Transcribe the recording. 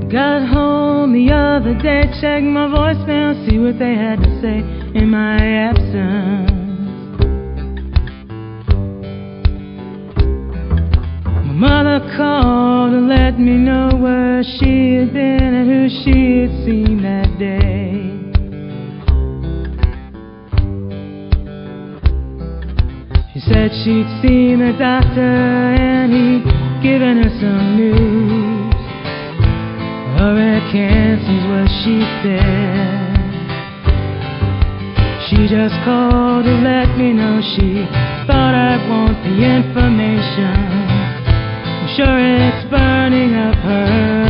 Got home the other day, checked my voicemail, see what they had to say in my absence. My mother called to let me know where she had been and who she had seen that day. She said she'd seen the doctor and he'd given her some news. Hurricanes what she said. She just called to let me know she thought I'd want the information. I'm sure it's burning up her